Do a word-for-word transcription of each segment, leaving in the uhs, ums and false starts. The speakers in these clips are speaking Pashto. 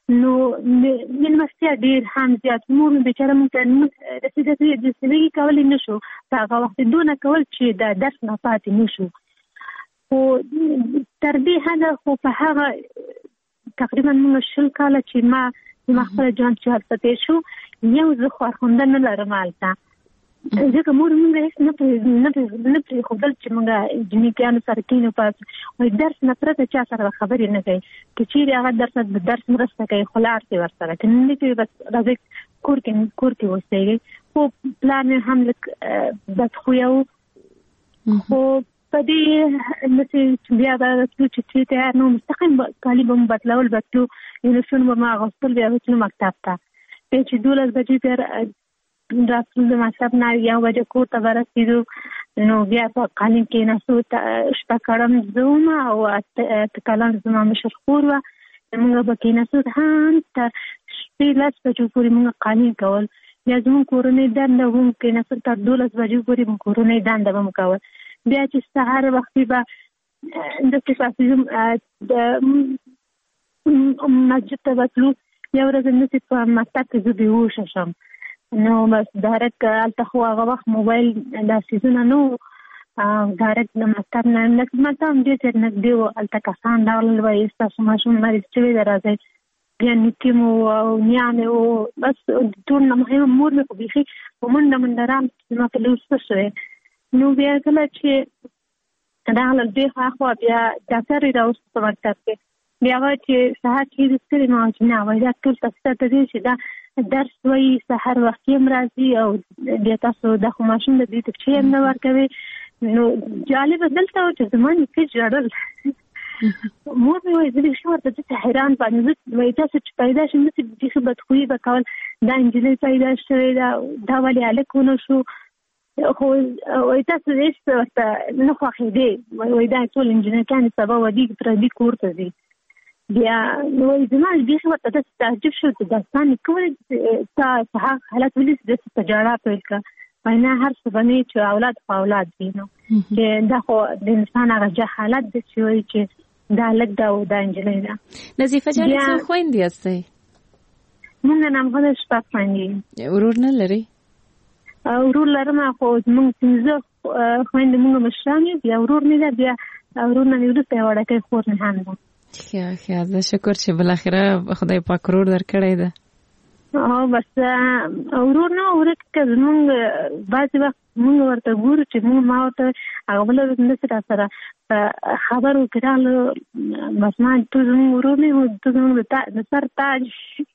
نو مېلمستیا ډېر هم زیات مور مې بیچاره موږ ته داسې داسې داسې کولی نه شو په هغه وخت دونه کول چې د درس نه پاتې نه شو. خو تر دې حده خو په هغه تقریبا موږ شل کاله چې ما ما خپله ژوند چې هلته تېر شو یو زه خواخونده نه لرم هلته ځکه مور موږ هېڅ نه پرې نه پرېښودل چې موږ جنیکیانو سره کښېنو پاس وایي درس نه پرته چا سره خبرې نه کوي که چېرې هغه درس د درس مرسته کوي خو لاړ شي ورسره که نه کوي بس راځئ کور کې کور کې اوسېږئ. خو پلار مې هم لږ بدخویه و خو په دې نسې چې بیا به راتلو چې چې تیار نه مستقیم کالي به مو بدلول به تلو یونیفورم به مو اغوستل بیا به تلو مکتب ته بیا چې دولس بجې بیا راتلو د مکتب نه یو بجې کور ته به رسېدو نو بیا په قالین کېناستو شپه کړم زه وم او اته کلن زما مشر خور وه موږ به کېناستو هم تر شپې لس بجو پورې موږ قالین کول بیا زموږ کورنۍ دنده به مو کېناستل تر دولس بجو پورې مو کورنۍ دنده به مو کول. بیا چې سهار وختي به داسې پاڅېږم د مسجد ته به تلو یو ورځ همداسې په مکتب کې زه بېهوشه شم نو بس ډایرکټ هلته خو هغه وخت موبایل دا څیزونه نه وو ډایرکټ د مکتب نه مکتب هم ډېر ډېر نږدې وو هلته کسان راغلل وایي ستاسو ماشوم مریض شوی دی راځئ بیا نیکې مو او نیا مې وو بس ټول نه مهمه مور مې خو بیخي په منډه منډه رام زما په لور څه شوی نو بیا کله چې راغلل دې خواخوا بیا ډاکټر یې راوست په مکتب کې بیا وایي چې سهار چیرې ستړې ما چې نه وایي دا ټول تاسو ته دی چې دا درس وایي سهار وختي هم راځي او بیا تاسو دا خو ماشوم د دې ته پښې هم نه ورکوي نو جالبه دلته و چې زما نیکه ژړل مور مې وایي زه بیخي ورته داسې حیران باندې وایي تاسو چې پیدا شم داسې بیخي بدخویي به کول دا نجلۍ پیدا شوې ده دا ولې هلک ونه شو خو وایي تاسو هېڅ ورته نه خوښېدې وایي دا ټول انجینرګانې سبا ودي پردي کور ته ځي بیا وایي زما بیخي ورته داسې تعجب شو چې داستان یې کولی تا په هغه حالت ولې داسې په ژړا پیل کړه وایي نه هر څه به نه چې اولاد خو اولاد وي نو چې دا خو د انسان هغه جه حالت دی چې وایي چې دا هلک ده او دا نجلۍ ده. نظیفه جانې څه خویندې هستئ؟ موږ نامغله شپږ خویندې. ورور نه لرئ؟ ورور لرم خو موږ پنځه خویندې موږ مشران یو بیا ورور مې ده بیا ورور نه مې وروسته یوه وړکۍ خور مې هم ده. ښه ښه زه شکر چې بالاخره خدای پاک ورور درکړی ده. او بس ورور نه ورک که زمونږ بعضې وخت مونږ ورته ګورو چې مونږ ما ورته هغه بله ورځ همداسې را سره په خبرو کې راغله بس ما ته زمونږ ورور نه یو ته زمونږ د سر تاج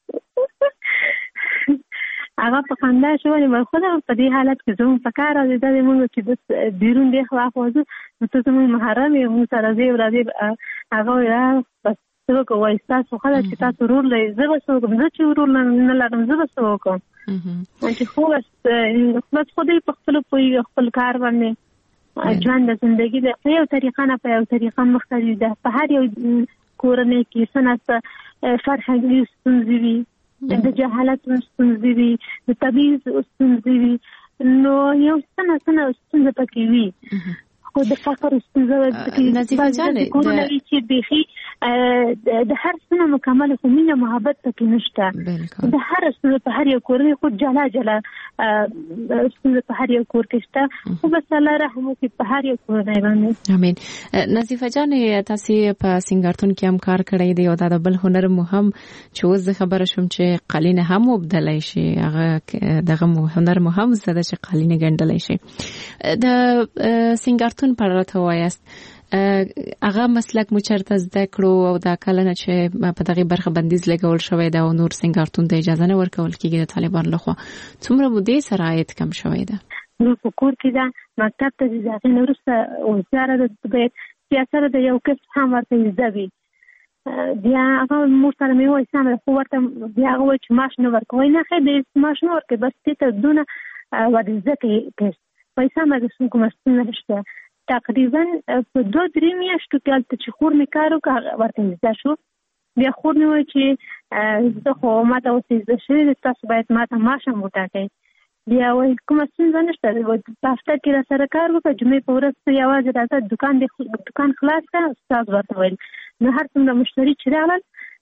هغه په خندا شو ولې خو دا په دې حالت کې زمونږ په کار راځي دا دی مونږ چې بس بیرون دی خوا خوا ځو نو ته زمونږ محرم یې مونږ سره ځې راځې هغه وایي بس څه وکړو وایي ستاسو ښه ده چې تاسو ورور لرئ زه به څه وکړم زه چې ورور نه لرم زه به څه وکړم چې خو بس بس خدای په خپلو پوهېږي خپل کار باندې ژوند د زندګي د په یو طریقه نه په یو طریقه مختلف ده په هر یو کورنۍ کې څه نه څه فرهنګي ستونزې وي د جهالت ستونزې وي د تبعیض ستونزې وي نو یو څه نه څه نه ستونزه پکې وي خو د فقر ستونزه نظیفه جانې کورونه وي چې بیخي د هر څه نه مکمل خو مینه محبت پکې نشته د هر ستونزه په هر یو کورنۍ خو جلا جلا ستونزه په هر یو کور کې شته خو بس الله رحم وکړي په هر یو کورنۍ باندې امین. نظیفه جانې تاسې په سینګارتون کې هم کار کړی دی او دا د بل هنر مو هم چې اوس زه خبره شوم چې قالین هم وبدلی شي هغه دغه هنر مو هم زده چې قالین ګنډلی شي د سینګارتون په اړه راته ووایاست هغه مسلک مو چېرته زده کړو او دا کله نه چې په دغې برخه بندیز لګول شوی ده او نور سینګارتون ته اجازه نه ورکول کېږي د طالبانو لخوا څومره مودې سره عاید کم شوی ده؟ نو په کور کې ده مکتب ته ځي د هغې نه وروسته وزاره ده باید چې سره د یو کسب هم ورته زده وي بیا هغه مور سره مې ووایي سمه ده خو ورته بیا هغه وایي چې معاش نه ورکوي نه خیر د معاش نه ورکوي بس دې ته دونه ور زده کوي وایي سمه ده کومه ستونزه نشته تقریبا په دوه درې میاشتو کې هلته چې خور مې کار وکړه ورته زده شو بیا خور مې وایي چې زه خو ما ته اوس زده شوې ده تاسو باید ما ته معاش هم وټاکئ بیا وایي کومه ستونزه نشته په هفته کې را سره کار وکړه جمعې په ورځ ته یوازې راځه دوکان دې دوکان خلاص کړه استاد ورته ویل نو هر څومره مشتري چې راغلل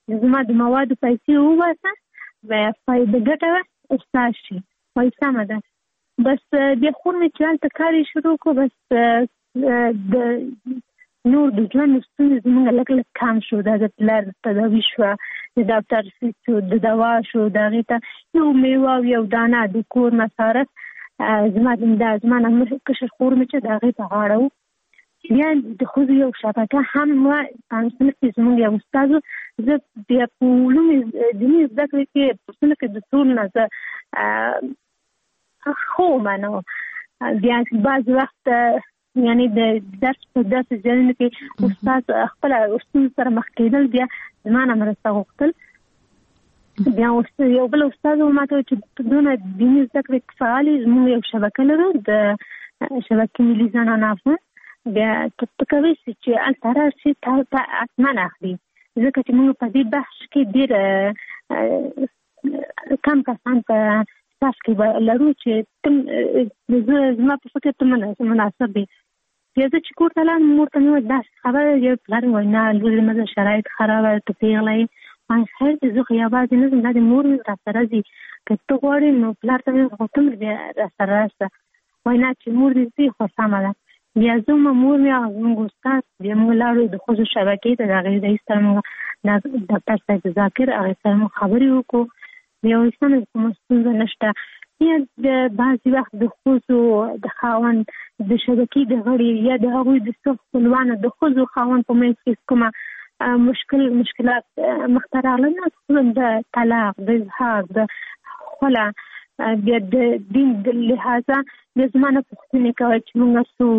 زما د موادو پیسې وباسه و فایده ګټه استاد شي وای سمه ده. بس د خور مې چې هلته کار شروع کو بس د نور د ژوند ستونزې زموږ لږ لږ کم شو. دا د پلار تداوي شوه، د ډاکټر فیس شو، د دوا شو، د هغې ته یو میوه او یو دانه د کور مصارف زما د زما نه کشر خور مې چې د هغې په غاړه و. بیا د ښځو یو شبکه هم وه په صنف کې زموږ یو استاد و. زه بیا په علوم دیني زده کړې کې په صنف کې د ټول نه زه ښه ومنم. بیا بعض وخت یعنی د درس په داسې ځایونو کې استاد خپله ستونزو سره مخ کېدل، بیا زما نه مرسته غوښتل. بیا یو بل استاد و ماته چې دونه دیني زده کړې فعال یې، زموږ یو شبکه لرو د شبکې ملي زنانه افغان. بیا ته کولی شې چې هلته راشې، تا ته حتما اخلي، ځکه چې موږ په دې بحث کې ډېر کم کسان په تاسو کې لرو چې زما په فکر ته مناسب دي. بیا زه چې کور ته لاړم مور ته مې وویل داسې خبره یو پلار مې وایي نه لورې زما د شرایط خرابه ته پېغله یې. وایم خیر دی زه خو یوازې نه ځم، دا د مور مې راسره ځي، که ته غواړې نو پلار ته مې خو ته مې بیا راسره راسه. وایي نه چې مور دې ځي خو سمه ده. بیا زه مور مې هغه زموږ استاد بیا موږ لاړو د ښځو شبکې ته، د هغې رئیس سره موږ ډاکټر صاحب ذاکر هغې سره موږ خبرې وکړو. بیا وایي سمه کومه ستونزه نشته. یا د بعضې وخت د ښځو د خاوند د شبکې د غړي یا د هغوی د څو خپلوانو د ښځو خاوند په منځ کې کومه مشکل مشکلات مخته راغله، نه د طلاق، د اظهار، د خلا، بیا د دین د لحاظه بیا زما نه پوښتنې کوي چې موږ څه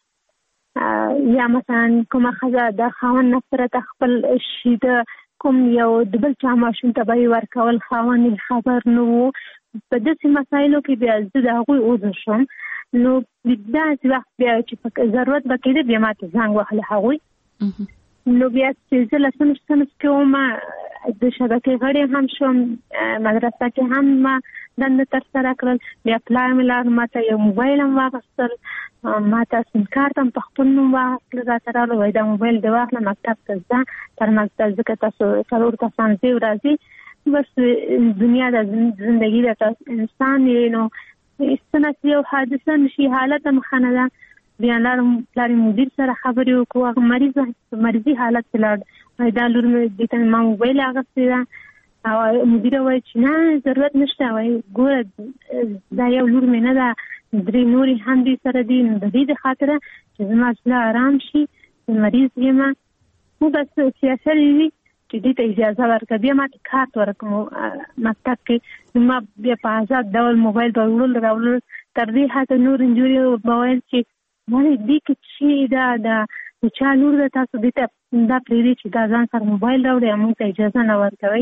وکړو. یا مثلا کومه ښځه د خاوند نه پرته خپل شي د کوم یو د بل چا ماشوم ته به یې ورکول، خاوند یې خبر نه و. په داسې مسایلو کې بیا زه د هغوی عذر شوم. نو داسې وخت بیا چې ضرورت به کېده بیا ما ته زنګ وهله هغوی. نو بیا چې زه لسم صنف کې وم د شبکې غړی هم شوم، مدرسه کې هم ما دنده ترسره کړل. بیا پلار مې لاړ ما ته یو موبایل هم واخیستل، ما ته سیم کارت هم په خپل نوم واخیستل، راته راغله وایي دا موبایل دې واخله مکتب ته ځه تر مکتب، ځکه تاسو څلور کسان ځئ او راځئ. بس دنیا د زندگی د انسان یې نو استناسي یو حادثه نشي حالت هم ښه نه ده. بیا لاړم پلار مدیر سره خبرې وکړو، هغه مریض مریضي حالت کې لاړ، وایي دا لور مې دې ته ما موبایل اخیستی ده. او مدیره وایي چې نه ضرورت نشته، وایي ګوره دا یو لور مې نه ده، درې نورې هم دې سره دي، نو د دې د خاطره چې زما زړه ارام شي، مریض یم نو بس سیاست وي چې دې ته اجازه ورکړه. بیا ما ته کارت ورکړم مکتب کې، نو ما بیا په آزاد ډول موبایل به وړل راوړل. تر دې حده نور نجونې به ویل چې ولې دې کې چې دا د چا لور ده تاسو دې ته دا پرېږدئ چې دا ځان سره موبایل راوړئ، موږ ته اجازه نه ورکوئ.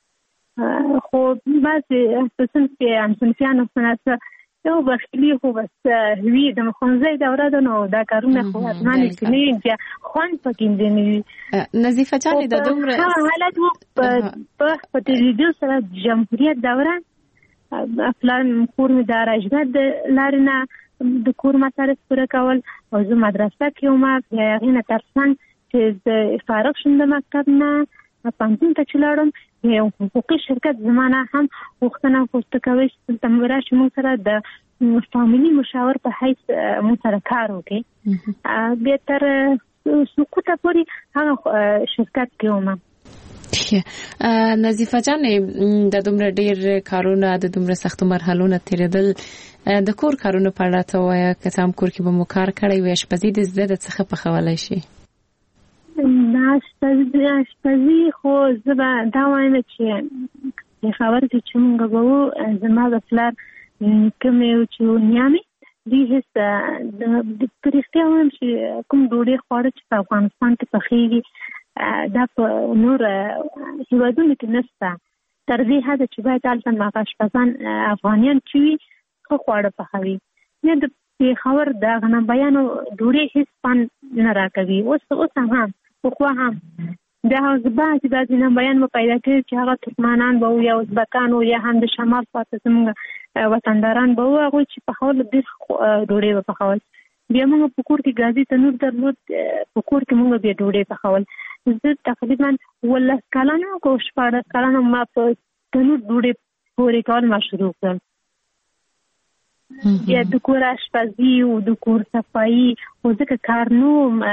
خو بعضې په صنف کې همصنفیانو څه یو بخیلي خو بس وي، د ښوونځي دوره ده نو دا کارونه خو حتما چې نه وي بیا خوند پکې دې نه وي. نظیفه جانې دا دومره حالت و په تلویزیون سره جمهوریت دوره پلار کور مې د اراجګاه د لارې نه د کور مصارف پوره کول او زه مدرسه کې وم. بیا هغې نه تر څنګ چې زه فارغ شوم د مکتب نه پوهنتون ته چې لاړم، یو حقوقي شرکت زما نه هم غوښتنه پورته کوي چې دلته راشي موږ سره د فامیلي مشاور په حیث موږ سره کار وکړي. بیا تر سقوطه پورې هغه شرکت کې وم. نظیفه جانې د دومره ډېر کارونه د دومره سختو مرحلو نه تېرېدل، د کور کارونو په اړه ته ووایه، که څه هم کور کې به مو کار کړی وي، اشپزي د زده د څخه پخولی شي؟ دا اشپزي خو زه به دا وایم چې خبره کې چې موږ به وو زما د پلار نیکه مې و چې و نیا مې دوی هېڅ په رښتیا وایم چې کوم ډوډۍ خواړه چې په افغانستان کې پخېږي دا په نور هېوادونو کې نشته. تر دې حده چې باید هلته هغه اشپزان افغانیان چې وي ښه خواړه پخوي. یا د پېښور د غنمبیانو ډوډۍ هېڅ خوند نه راکوي. اوس اوس هم پخوا هم دا بعضې بعضې غنمبیان به پیدا کړي چې هغه ترکمنان به وو یا ازبکان وو یا هم د شمال خواته زموږ وطنداران به وو، هغوی چې پخول ډېر ډوډۍ به پخول. بیا موږ په کور کې ګازي تنور درلود، په کور کې موږ بیا ډوډۍ پخول. زه تقریبا ولس کلانه کو شپاړس کلانه ما په تنور ډوډۍ پورې کول ما شروع کړل. بیا د کور آشپزي او د کور صفایي او ځکه کار نو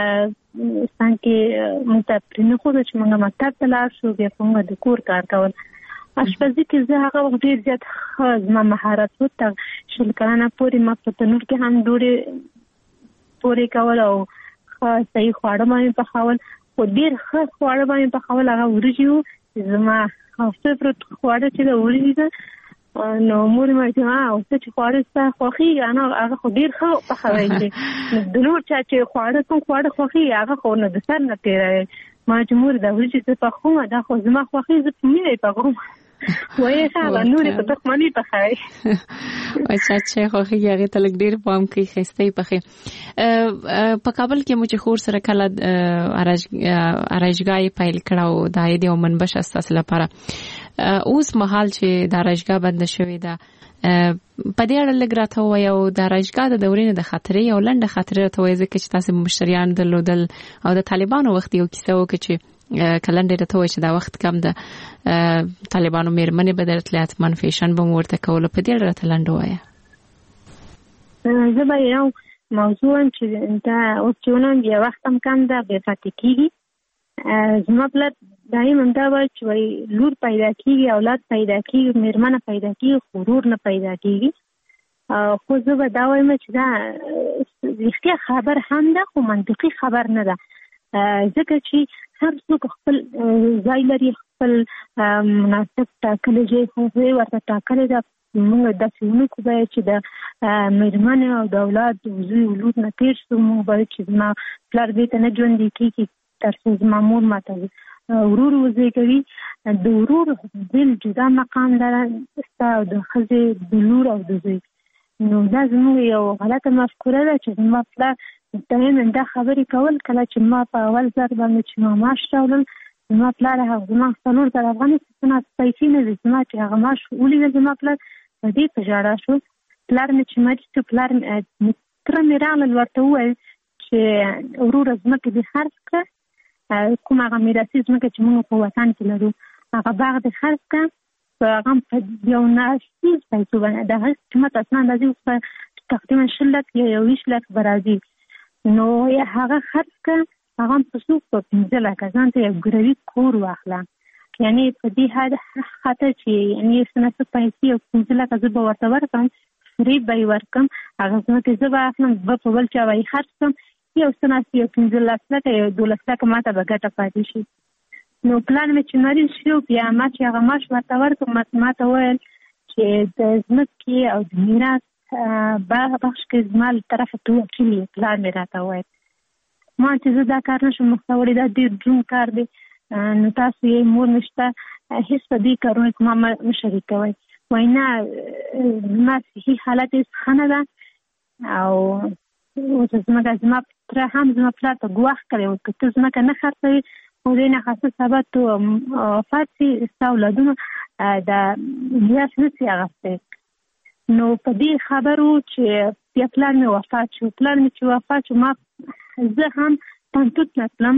څنګه موږ ته پرې نه خو چې موږ مکتب ته لاړ شو، بیا موږ د کور کار کول. آشپزي کې زه هغه وخت ډېر زیات زما مهارت و. تر شل کلنه پورې ما په تنور کې هم ډوډۍ پورې کول او صحیح خواړه باندې پخول. خو ډېر ښه خواړه باندې پخول هغه وریجې وو. زما فیورټ خواړه چې د وریجې ده، نو مور مې چې ها اوس چې خواړه ستا خوښي انا هغه خو ډېر ښه پخوي. چې د نور چا چې خواړه کوم خواړه خوښي هغه خو نه د سر نه تیروي. ما چې مور دا وریجې څه پخوم دا خو زما خوښي، زه په مینه پخوم. وایي هغه نور په تخمنی پخوي. وای چې خوښي هغه ته لګ ډېر پام کوي خسته پخې. په کابل کې مو چې خور سره کله ارایشګاه پیل کړو د اې د منبش اساس لپاره، اوس مهال چې د ارایشګاه بند شوې ده، په دې اړه لږ راته وایي او د ارایشګاه د دورې نه د خطرې او لنډه خطرې راته وایي، ځکه چې تاسو مشتریان درلودل او د طالبانو وخت یو کیسه وکړي چې کلنډر راته وایي چې دا وخت کم ده، طالبانو میرمنې به درتلې اتمن فیشن به مو ورته کوله. په دې اړه راته لنډه وایي. زه به یو موضوع چې دا اوس چې ونه بیا وخت هم کم ده بیا پاتې کېږي. زما پلار دایم همدا وایي چې وایي لور پیدا کېږي، اولاد پیدا کېږي، میرمنه پیدا کېږي، خو ورور نه پیدا کېږي. خو زه به دا وایم چې دا رښتیا خبر هم ده خو منطقي خبر نه ده، ځکه چې هر څوک خپل ځای لري، خپل مناسب ټاکلی ځای خو ورته ټاکلی ده. موږ داسې ونه کړو باید چې د میرمنې او د اولاد د زوی ولود نه تېر شو. موږ باید چې زما پلار دې ته نه ژوندی کېږي تر څو زما مور ماته ورور وزېږوي. د ورور بېل جدا مقام لره ستا او د ښځې د لور او د زوی. نو دا زموږ یو غلطه مفکوره ده چې زما پلار دایم دا خبرې کول. کله چې ما په اول ځل باندې چې ما معاش راوړل، زما پلار هغه زما څلور زره افغانۍ څه پیسې نه دي، زما چې هغه معاش ولیدل زما پلار په دې په ژړا شو. پلار مې چې مریض شو، پلار تره مې راغلل ورته وویل چې وروره ځمکې دې خرڅ کړه، کوم هغه میراثي ځمکه چې موږ په وطن کې لرو هغه باغ دې خرڅ کړه، په هغه په یو ناڅیز پیسو باندې د هغه قیمت اصلا راځي اوس په تقریبا شل لک یا یوویشت لک به راځي. نو هغه خرڅ کړه، هغه په څو په پنځه لکه ځان ته یو ګروي کور واخله. یعنې په دې حد خاطر چې یعنې څه نه څه پیسې یو پنځه لکه زه به ورته ورکړم، فري به یې ورکړم، هغه ځمکې زه به اخلم، به په بل چا به یې خرڅ کړم، یو څه نه څه یو پنځه لس لکه یو دولس لکه ما ته به ګټه پاتې شي. نو پلان مې چې مریض شو، بیا ما چې هغه معاش ورته ورکړم، ما ته ویل چې د ځمکې او د میراث بخش کې زما له طرفه ته وکیل یې. پلان مې راته ویل ما چې زه دا کار نشم مخته وړی، دا ډېر دروند کار دی، نو تاسو یې مور مې شته، هېڅ په دې کارونو کې ما مه شریکوئ. وایي نه زما صحي حالت هېڅ ښه نه ده او اوس ځمکه زما تره هم زما پلار ته ګواښ کړی و که ته ځمکه نه خرڅوي خو دې نه خاصه سبا ته وفات شي ستا اولادونو د میراث نه شي اخیستی. نو په دې خبرو چې بیا پلار مې وفات شو. پلار مې چې وفات شو، ما زه هم پنتوت ته تلم،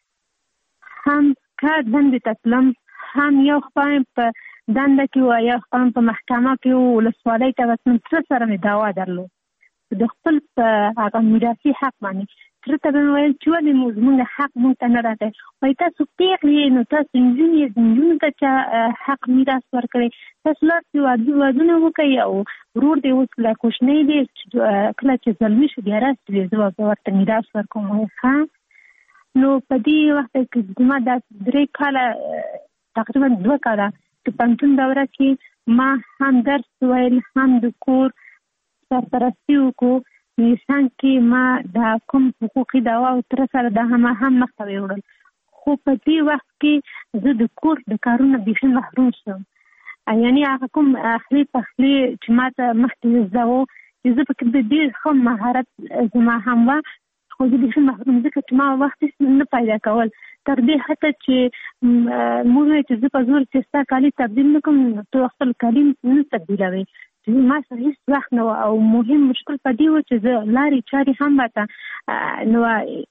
هم کار دندې ته تلم، هم یو خوا په دنده کې و، یو خوا په محکمه کې و، ولسوالۍ ته به تلم. تره سره مې دعوا درلود د خپل په هغه میراثي حق باندې. تره ته به مې ویل چې ولې زموږ حق موږ ته نه راغی. وایي تاسو پیغلې یې، نو تاسو نجونې یې، نجونو ته چا حق میراث ورکړی؟ تاسو لاړ چې ودونه وکړئ او ورور دې اوس لا کوچنی دی، کله چې زلمي شو بیا راسي زه به ورته میراث ورکوم. وایي ښه. نو په دې وخت کې زما دا درې کاله تقریبا دوه کاله په پوهنتون دوره کې ما هم درس ویل، هم د کور سرپرستي وکړو. انسان کې ما دا کوم حقوقي دعوا او تر سره دا هم هم مخته وړل، خو په دې وخت کې زه د کور د کارونو بیخي محروم شوم. یعنې هغه کوم اخلي پخلي چې ما ته مخکې زده وو چې زه پکې د ډېر ښه مهارت زما هم وه، خو زه بیخي محروم ځکه چې ما وخت نه پیدا کول. تر دې حتی چې موږ وایي چې زه په زور چې ستا کالي تبدیل نه کړم، ته خپل کالي نه تبدیلوې. ما سره هیڅ وخت نه او مهم مشکل په دی و چې زه لارې چارې هم وته نو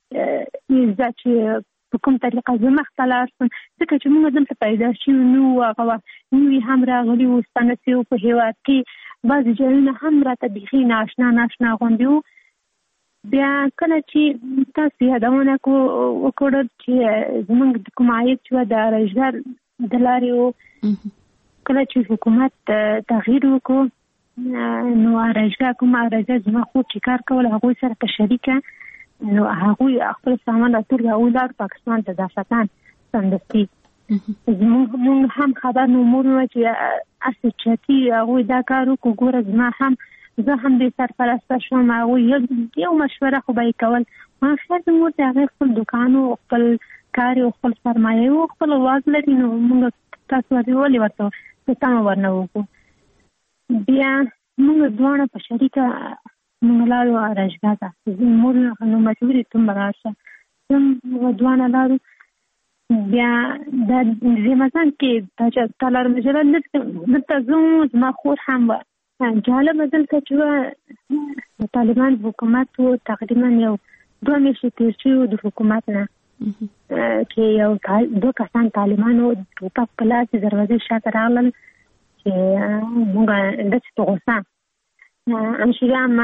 زه چې په کوم طریقه زه مخته لاړ شم ځکه چې موږ دلته پیدا شوي نو هغه نوي هم راغلي وو ستانسي وو په هېواد کې بعضې ځایونه هم راته بیخي ناشنا ناشنا غوندې وو. بیا کله چې تاسو یادونه وکړل چې زموږ د کوم عاید چې وه د ارایشګر د لارې وو کله چې حکومت تغییر وکړو نو ارایشګر کوم ارایشګر زما خور چې کار کول هغوی سره په شریکه نو هغوی خپل سامان راټول هغوی لاړ پاکستان ته داستان سمدستي موږ هم خبر نو مور وه چې هسې چتي هغوی دا کار وکړو ګوره زما هم زه هم دې سرپرسته شوم هغوی یو مشوره خو به یې کول ما خیر د مور د هغې خپل دوکان و خپل کار او خپل سرمایه و خپل واک لري نو موږ تاسو ولې ورته په تمه ورنه وکړو. بیا موږ دواړه په شریکه موږ لاړو ارایشګاه ته مور نو مجبورې ته به راشه موږ دواړه لاړو. بیا د رمضان کې تالار مجله دلته زه زما خور هم وه جالبه دلته چې وه د طالبان حکومت و تقریبا یو دوه میاشتې تېر شوي وو د حکومت نه چې یو دوه کسان طالبان وو ټوپک په لاس د دروازې شاته راغلل چې موږ داسې په غوسه همشیگه ما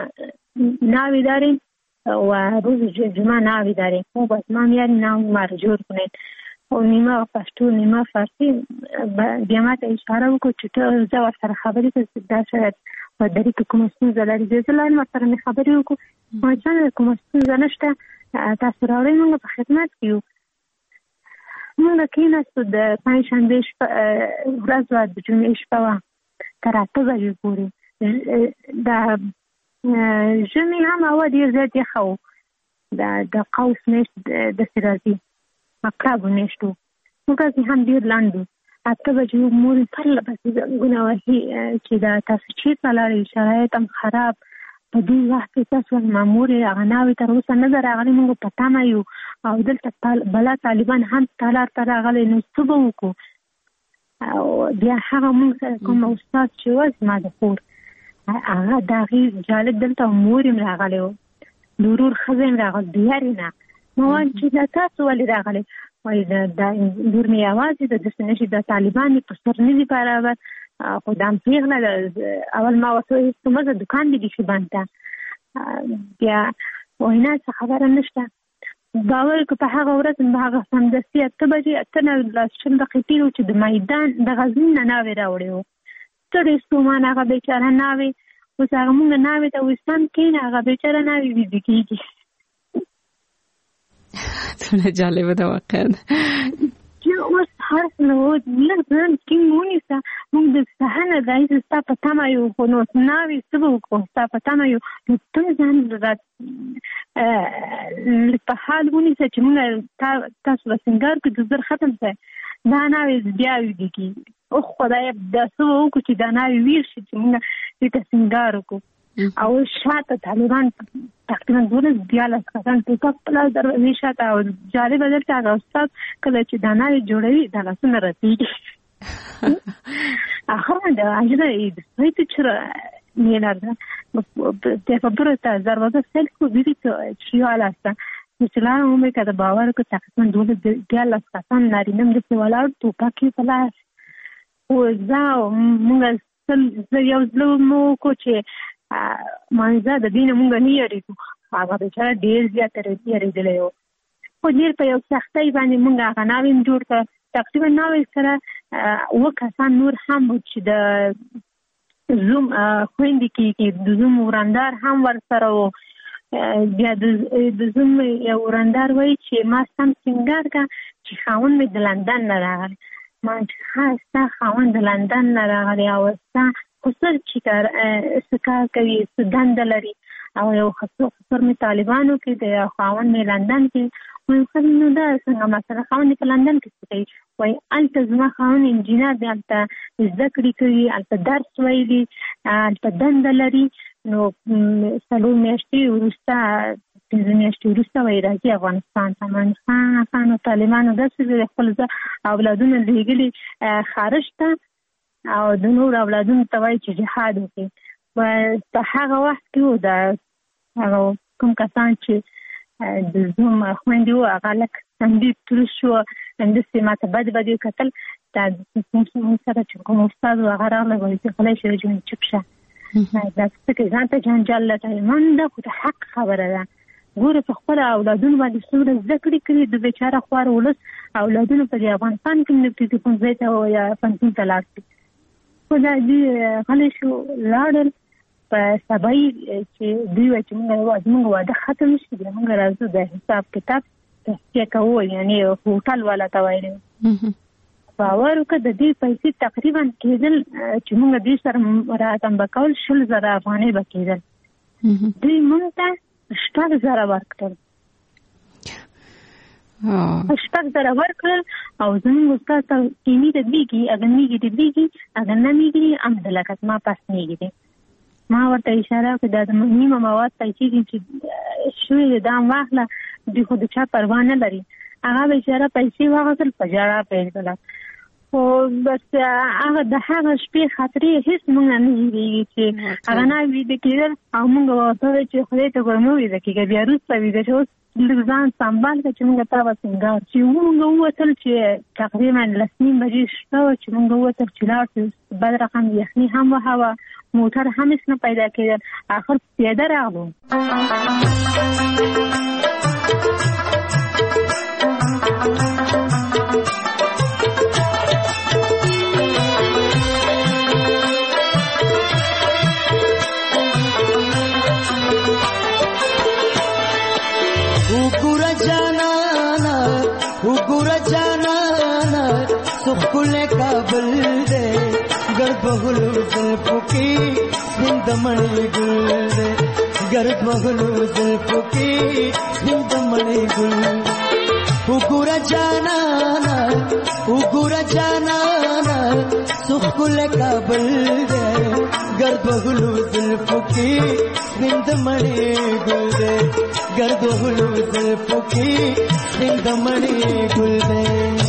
ناوی داریم و روز جمعه ناوی داریم خوب از ما میاریم ناوی ما رو جور کنید و نیمه پشتو نیمه فارسی بیامات اشاره وکو چې ته زه ورسره خبرې کوم دا شاید په دری کې کومه ستونزه لري زه لایم ورسره مې خبرې وکړو ما چې کومه ستونزه نشته تاسو راوړئ موږ په خدمت کې یو. موږ کېناستو د پنجشنبې شپه ورځ وه د جمعې شپه وه تر اته بجې پورې د ژمي هم هوا ډېر زیات یخه و د قوس میاشت داسې راځي عقربو میاشت و موږ هم ډېر لنډ و اته بجې مور پرله پسې زنګونه وهي چې دا تاسو چېرته لاړئ شرایط هم خراب په دې وخت کې تاسو زما مورې هغه ناوې تر اوسه نه ده راغلې موږ په تمه یو او دلته بلا طالبان هم تالار ته راغلی نو څه به وکړو. او بیا هغه موږ سره کوم استاد چې وه زما د خور هغه د هغې جالب دلته مور یې راغلی و د ورور ښځه یې راغلی د یارې نه ما ویل چې دا تاسو ولې راغلی وایي دا لور مې یوازې د داسې نشي د طالبان یې په سر نه دي برابر خو دا هم پېغله ده اول ما ورته ویل چې مزه دوکان دې بیخي بند ده بیا وایي نه څه خبره نشته باور که په هغه ورځ په هغه سمدستي اته بجې اته نه شل دقیقې تېر و چې د میدان د غزني نه ناوې راوړې وو ستړی ستومان هغه بیچاره ناوې اوس هغه مونږ ناوې ته ویستان کېنه هغه بیچاره ناوې ویده کېږي. څومره جالبه ده واقعا چې اوس هر څه نه و لږ ځان ټینګ ونیسه مونږ د سهار نه راهیسې ستا په تمه یو خو نو ناوې څه به وکړو ستا په تمه یو نو ته ځان لږ په حال ونیسه چې مونږ تاسو به سینګار کړو د زر ختم شی دا ناوې بیا ویده کېږي. او خدای دا څه وکړو چې دا ناوې ویر شي چې مونږ دې ته سینګار وکړو. او شاته طالبان تقریبا دولس دیارلس کسان ټوپک په لاس دروازې شاته او جالبه دلته هغه استاد کله چې دا ناوې جوړوي دا لاسونه رسېږي آخر ده عجله ایده چرا میلرده دفعه تا دروازه سل کو دیدی که چی حال هستن مثلا اون که باور که تقریبا دولس دیارلس کسان نارینم دسته ولار ټوپک په لاس او زه مونږ زه یو زلو مو کو چې مانزه د دینه مونږ نه یریږو هغه بیچاره ډېر زیات یریدلی و خو ډېر په یو سختۍ باندې مونږ هغه ناوې هم جوړ کړه تقریبا ناوې سره اووه کسان نور هم و چې د زوم خویندې کې د زوم ورندار هم ورسره و بیا د زوم یو ورندار وایي چې ما سم سینګار کړه چې خاوند مې د لندن نه راغلی ما چې ښه ستا خاوند د لندن نه راغلی او ستا خسر چې کار څه کار کوي څه دنده لري او یو خسر مې طالبانو کې د یو خاوند مې لندن کې وایي ښه نو دا څنګه مسله خاوند په لندن کې څه کوي وایي هلته زما خاوند انجینر دی هلته زده کړې کوي هلته درس ویلي هلته دنده لري نو څلور میاشتې وروسته پنځه میاشتې وروسته وایي راځي افغانستان ته افغانستان طالبانو داسې خپل اولادونه لېږلي خارج ته او د نور اولادونو ته وایي چې جهاد وکړي. په هغه وخت کې و د هغه کوم کسان چې د زوم خویندې وو هغه لږ همدې تروش شو، همداسې ما ته بد بد یې کتل. دا زموږ سره چې کوم استاد و هغه راغلی وایي چې غلی شه جون چپ شه، دا څه کوې ځان ته جنجال لټوي. منډه خو د حق خبره ده. ګوره په خپله اولادونو باندې څومره زده کړې کړي د بېچاره خوار ولس اولادونو په دې افغانستان کې نه پرېږدي ښوونځي ته یا پوهنتون ته لاړ شي. خو دا دوی غلی شو لاړل. په سبا یې چې دوی وایي چې موږ زموږ واده ختم شي بیا موږ راځو د حساب کتاب تحقیق کوو، یعنې هوټل والا ته ویلي. باور وکړه د دې پیسې تقریبا کېدل چې موږ دوی سره راتمبه کول شل زره افغانۍ به کېدل. دوی موږ ته شپږ زره ورکړل شپږ زره ورکړل او زموږ استاد ته کینی تدبیږي اگر میږي اگر نه میږي هم د لکت ما پاس میږي. ما ورته اشاره وکړه د نیمه مواد پیسې چې شوې دام واخله دوی خو د چا پروا نه لري. هغه بیچاره پیسې واخیستل په ژړا پیل کړه. خو بس هغه د هغه شپې خاطرې هېڅ موږ نه هېرېږي چې هغه نه ویده کېدل او موږ ورته وویل چې خدای ته ګوره مه ویده کېږه بیا وروسته ویده شه. اوس لږ ځان سنبال کړه چې موږ تا به سینګار چې موږ ووتل چې تقریبا لس نیم بجې شپه وه چې موږ ووتل چې لاړ شو. بد رقم یخني هم وه، هوا موټر هم هېڅ نه پیدا کېدل. آخر پیاده راغلو. सुखुले काबल दे गर्भ हुलू ज़ुल्फ़ों की जिंदमणी गुल दे गर्भ हुलू ज़ुल्फ़ों की जिंदमणी गुल. उगुरा जाना उगुरा जाना सुखुले काबल दे गर्भ हुलू ज़ुल्फ़ों की जिंदमणी गुल दे गर्भ हुलू ज़ुल्फ़ों की जिंदमणी गुल दे.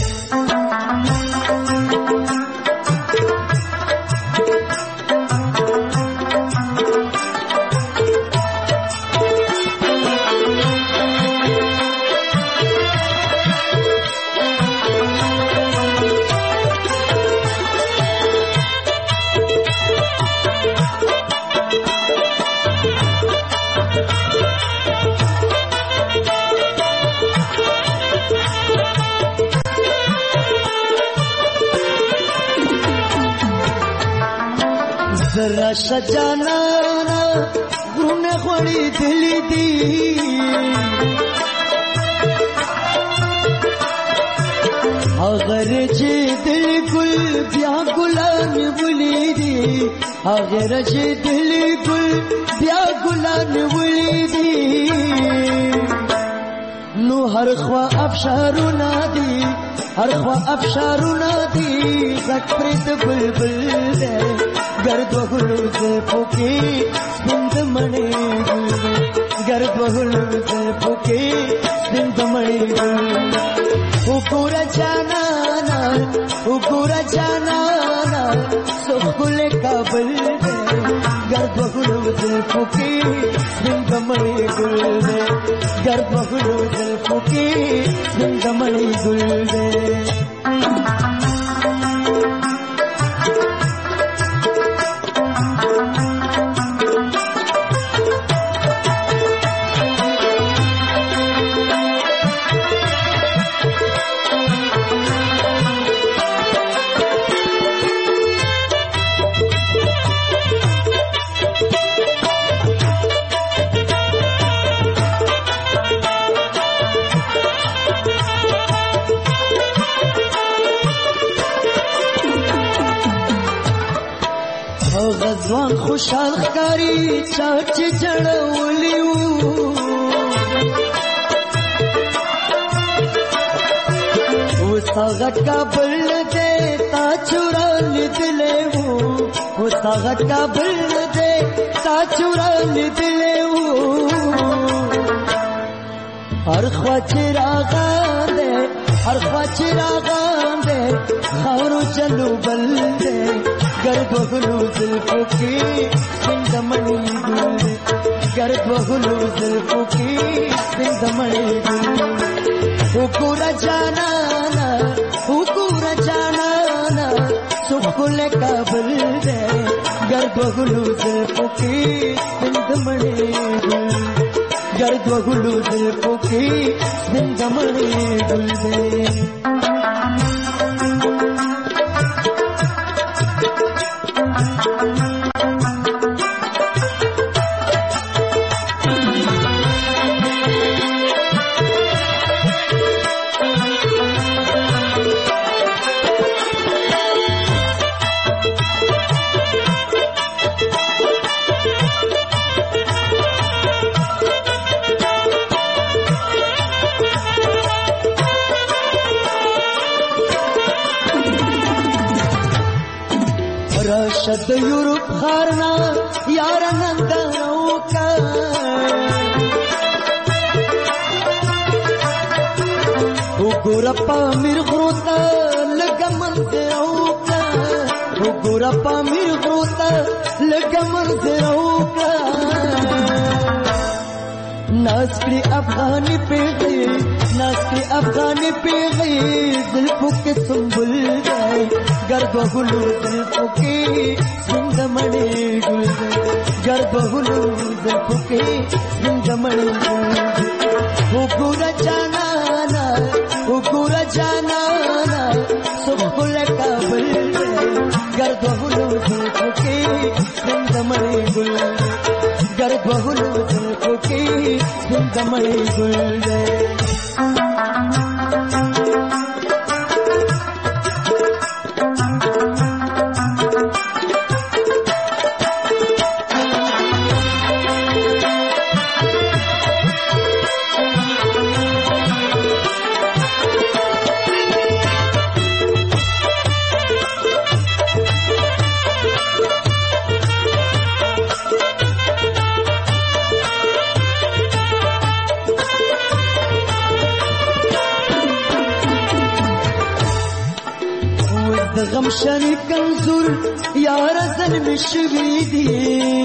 जरा सजाना गुने खोड़ी दिली दी अगर जे दिल गुल ब्या गुलान बुली दी अगर जे दिल गुल ब्या गुलान बुली दी नु हर ख्वा अफशारू ना दी हर ख्वा अफशारू ना दी ज़क्रित बुलबुल दे गर्द हुलू ज़ुल्फ़ों की जिंदमणी गुल दे गर्द हुलू ज़ुल्फ़ों की जिंदमणी गुल. उगुरा जाना उगुरा जाना सुखुले काबल दे गर्द हुलू ज़ुल्फ़ों की जिंदमणी गुल दे गर्द हुलू ज़ुल्फ़ों की जिंदमणी गुल दे. غزوان خوشحال ښکاري چا چې جړولي وو اوس هغه کابل نه دی تا چورا لیدلی وو اوس هغه کابل نه دی تا چورا لیدلی وو هر خوا چې راغلی हर ख्वाच रागाम दे खौरू चलू बल दे गर्द वगलू जुल्फों की सिंधमणी गुल गर्द वगलू जुल्फों की सिंधमणी गुल हुकूरा जानाना हुकूरा जानाना सुकुल काबल दे गर्द वगलू जुल्फों की सिंधमणी गुल गर्द वगलू जुल्फों की सिंधमणी गुल दे रशद यूरोप खारना यार नंदनों का हुकुरप्पा मिर्गोता लगा मंदिरों का हुकुरप्पा मिर्गोता लगा मंदिरों का नास्री अफगानी पे गई नास्री अफगानी पे गई जुल्फों के सुंबुल गए गर्द वगलू जुल्फों की सिंधमणी गुल गर्द वगलू जुल्फों की सिंधमणी गुल हुकुरा जानाना हुकुरा जानाना सुकुल काबल गर्द वगलू जुल्फों की सिंधमणी गुल गर्द वगलू जुल्फों की सिंधमणी गुल غم شریک کنزور یار زن مشوی دی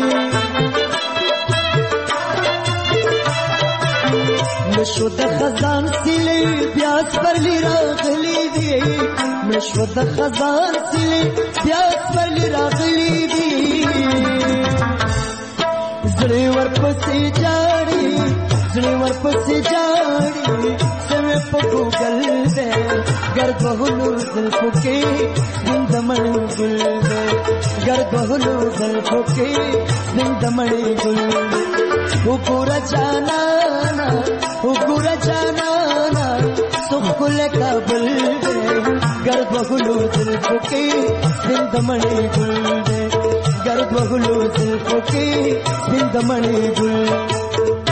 مشو د خزان سیلی بیاس پر لی راغلی دی مشو د خزان سیلی بیاس پر لی راغلی دی زړی ور پسې جاړي زړی ور پسې جاړي سمې په ګل دې गर्द वगलू जुल्फों की सिंधमणी गुल दे गर्द वगलू जुल्फों की सिंधमणी गुल हुकुरा जानाना हुकुरा जानाना सुकुल काबल दे गर्द वगलू जुल्फों की सिंधमणी गुल दे गर्द वगलू जुल्फों की सिंधमणी गुल